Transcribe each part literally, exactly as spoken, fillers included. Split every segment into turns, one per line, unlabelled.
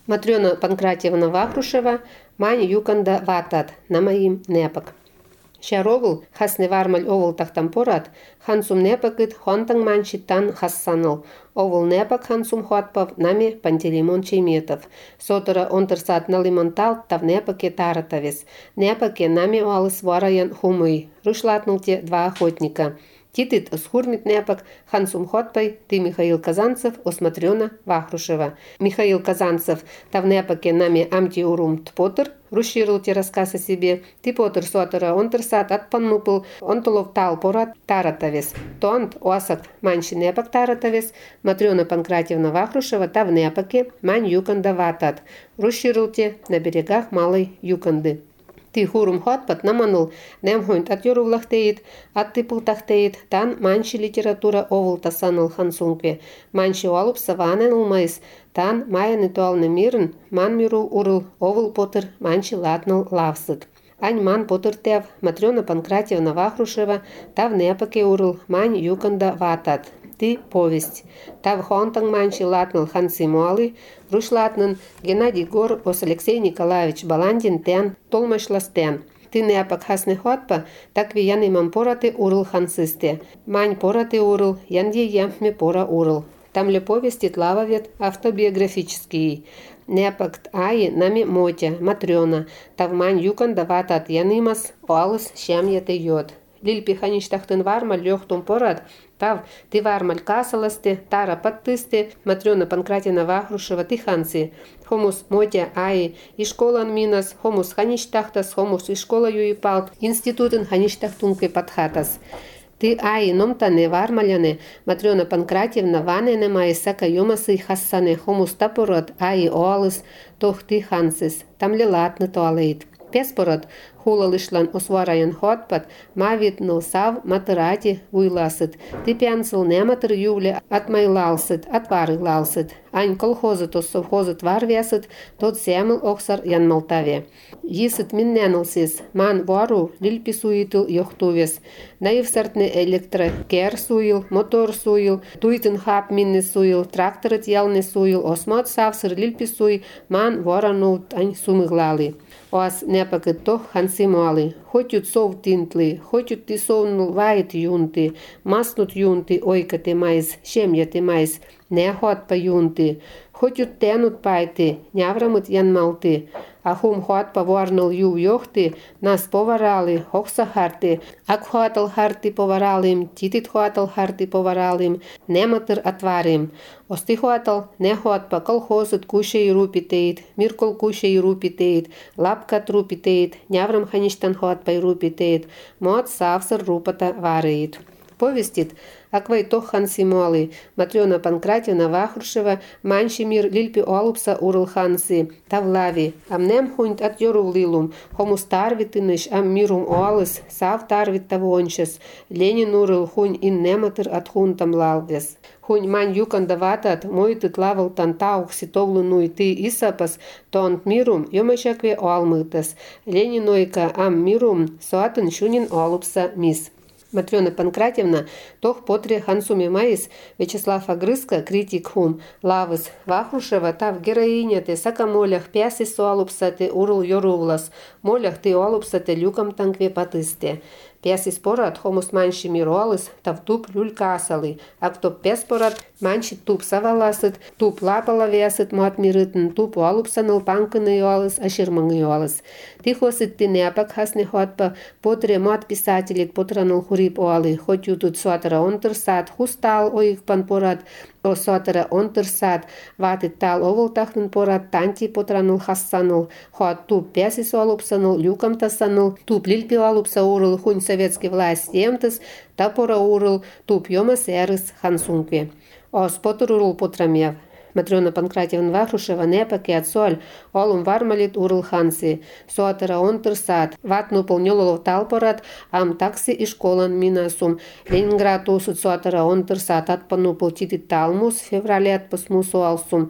Матрёна Панкратьевна Вахрушева, мань юканда ватат, намаим непак. Шаровул хасне вармаль овул тахтам порат, хансум непакит хонтang манчитан хассаныл. Овул непак хансум хуатпав нами Пантелеймон Чейметов. Сотора онтерсат налимонтал тав непаке таратавес. Непаке нами уалыс вараян хумый. Рушлатнулте два охотника. Титит схурмит непак хансум хотпай ты Михаил Казанцев осмотрена Вахрушева. Михаил Казанцев тав непаке нами амти урум тпотер. Руширул те рассказ о себе. Ты потер сотора онтерсат отпаннупыл. Онтулов тал порат таратавес. Тонт уасак манши непак таратавес. Матрёна Панкратьевна Вахрушева тав непаке мань юканда ватат. Руширул те на берегах Малой Юканды. Ты хурум хотпат наманул, немхойнт от юрувлахтеит, от тыпылтахтеит, тан манчи литература овул тасаныл хансункве. Манчи уалуп саваненул майс, тан майаны туалны мирн, ман миру урыл, овул потер манчи латныл лавсыт. Ань ман потер тев, Матрёна Панкратьевна Вахрушева, тав непаке урыл, мань юканда ватат. Ты повесть. Тав хонтang манчи латныл ханси муалы, рушлатнын Геннадий Гор ос Алексей Николаевич Баландин тен, толмашлас тен. Ты непак хасне хотпа, так ви ян имам пораты урыл хансысте. Мань пораты урыл, ян е ямхме пора урыл. Там ли повести тлава вет автобиографический. Непак аи нами мотя, Матрёна, тав мань юканда ватат янимас, оалыс шемьяте йод. Лильпи хаништахтын варма лёхтум порад, тав ты вармаль касаласте, тара подтысте, Матрёна Панкратьевна Вахрушева ты ханси. Хомус мотя аи и школан минас, хомус хаништахтас, хомус и школа юипалт, институтын хаништахтункой подхатас. Ты аи номтане вармаляне, Матрёна Панкратьевна ванене маисака юмасы хассане, хомус тапорот аи оалыс, тох ты хансис, там лилатны туалейт. Песпорот хулалышлан освараян хотпат, мавит ныл сав матырати вуйласыт. Ты пянсыл нематыр ювле отмайлалсыт, отварылалсыт. Ань колхозыт ос совхозыт варвясыт, тот семыл оксар ян малтаве. Йисыт минненылсис, ман вару лильпи суитыл йохтувес. Наивсартны электрокер суил, мотор суил, туйтын хап минны суил, тракторыт ялны суил, осмот савсыр лильпи суй, ман воранут ань сумыглали. Оас непакет тох ханси муалы. Хотют сов тинтли, хотют ти совнул вайт юнти, маснут юнти ойкате майс, шемьяте майс, не хотпа юнти. Хотют тенут пайти, няврамут ян малти. А хум хотпа ворнул ю йохти, нас поварали, хокса харти. Ак хотал харти поваралим, титит хотал харти поваралим, нематыр отварим. Ости хотал, не хотпа колхозыт куше и рупитеит, миркол куше и рупитеит, лапкат рупитеит, няврам хаништан хотпа и рупитеит, мод савсар рупата вареит. Повестит аквай тох ханси муалы, Матрёна Панкратьевна Вахрушева, манши мир лильпи олупса урыл ханси, тавлави, амнем хунт от йору лилум, хомус тарвитыныш ам мирум оалыс, сав тарвит тавончес, Ленин урыл хунь ин нематыр от хунтам лалвес. Хунь мань юканда ватат, мой ты тлавал тантаух ситовлу нуй ты исапас, тонт мирум, йомашакве оалмытас, Ленин ойка ам мирум, соатын шунин олупса мис. Матрёна Панкратьевна, тох потре хансуме маис, Вячеслав Агрыска, критик хум, лавыс, Вахрушева, тав героиня те сака молях пяси суалупсате урул йорувлас, молях ты олупсате люкам танкве патысте. Пяси спорат хомус манши мируалыс, тав туп люлькасалы, а кто песпорат манши туп саваласыт, туп лапала вясыт мат мирытын, туп олупсаныл панкыны юалыс, аширмаңы юалыс. Тихосыт ты неапак хасны хотпа, потре мат писателик потраныл хурип оалы, хоть ютут суатара онтырсат, хустал оик пан порат, о суатара онтырсат, ватыт тал овылтахнын порат, танти потраныл хассаныл, хот туп пяси суалупсаныл, люкам тасаныл, туп лильпи олупса урыл, хунь советский власть емтыс, тапора урыл, туп йомас эрыс хансункве. Ос потыр урыл потрамев. Матрёна Панкратьевна Вахрушева непаке от соль, олум вармалит урыл ханси, суатара онтырсат, ватну полнёлолов талпорат, ам такси и школан минасум, Ленинград усут суатара онтырсат, атпану полтити талмус, феврале атпасму суалсум,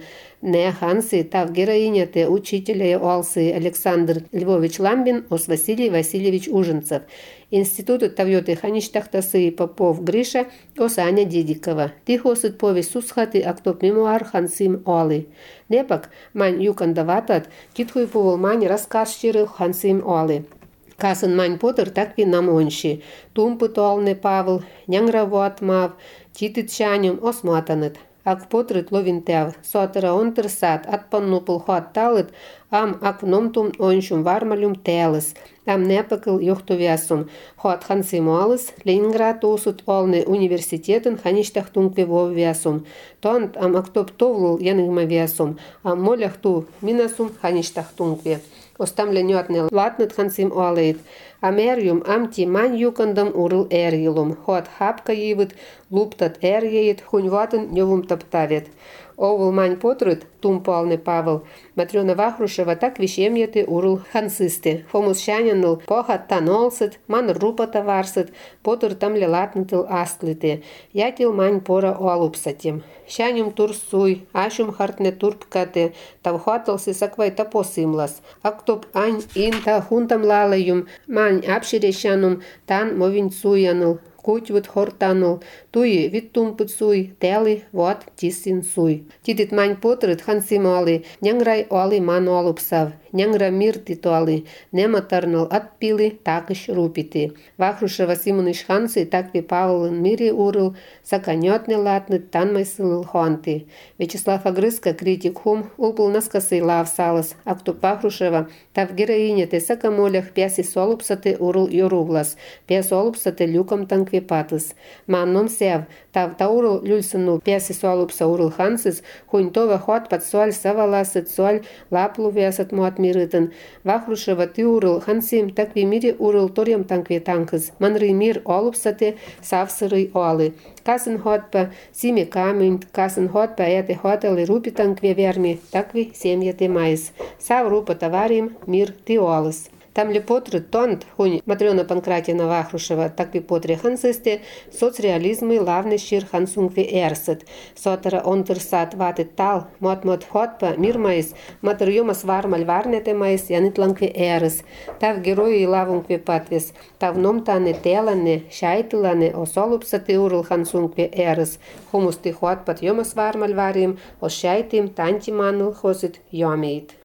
не хансы тав героиняте учителя олсы Александр Львович Ламбин ос Василий Васильевич Ужинцев. Институты тавьоты хаништахтасы Попов Гриша ос Аня Дедикова. Тихосыт повесть сусхаты актоп мемуар хансим олы. Непак мань юканда ватат китхуй повол мань рассказ щирых хансим олы. Касын мань потыр такви нам онши. Тумпы толны Павел, нянгра вуатмав, титыт чанюм осматанет. Ак потрыт ловинтев, сотыра онтырсат, атпаннупыл хуатталыт, ам ак номтум оншум вармалюм телыс, ам непакыл юхтувясум, хуат хансимуалыс, Ленинград усут олны университетын хаништахтункве воввясум, тонт ам актоп товлул яныгмавясум, ам моляхту минасум хаништахтункве. Остамленётне латнет хансим олейт, Америум амти мань юкандам урыл эргилум, хуат хапка йывыт, луптат эргеет, хуньватын нёвум таптавет. Овул мань потрыт, тумпалны Павел, Матрёна Вахрушева так вещемьеты урыл хансысты. Фомус шаняныл похат танолсыт, ман рупата варсыт, потыр тамле латнытыл астлыты. Ятил мань пора олупсатем. Шанюм турсуй, ашум хартне турпкаты, тавхатылсы саквай тапосымлас. Актоп ань ин та хунтам лалаюм, мань апширешанум тан мовинцуяныл. Куть вот хортанул, туи виттумпыт суй, тели вот тисин суй. Тидит мань потрыт хансимали, нянграй оли ман олупсав, нянгра мир титуали, нематарнал отпили, такыш рупити. Вахрушева Симоныш хансы так ви Павлын мири урыл, саканётне латнет тан майсылыл хонты. Вячеслав Агрыска критик хум, упыл наскасы лав салас, акту Вахрушева, тав героиняте сакамолях пяси солупсаты урыл юруглас, пяс олупсаты люком танк Патыс. Манном сев, тав таурыл люльсыну пяси суалупса урыл хансыз, хуньтова хот под соль саваласыт соль, лаплу вясат муат мирытын. Вахрушева ты урыл хансим, так ви мире урыл торьям танкве танкыз. Манры мир олупсаты, савсырый олы. Касын хотпа, симе камень, касын хотпа, эте хотелы рупи танкве верми, так ви семьяте майс. Сав рупа товарим, мир ты олыс. Там ли потры тонт, хунь Матрёна Панкратина Вахрушева, так ви потре хансысте, соцреализмы лавны щир хансунгве эрсет. Сотара онтырсат ватет тал, мот-мот хотпа, мир майс, матерьёмас вармаль варнете майс, янытланкве эрс. Тав герои лавунгве патвес, тав номтане телане, шайтылане, осолупсаты урыл хансунгве эрс. Хумусты хотпат ёмас вармаль варим, ос шайтим тантиманыл хосит ёмейт.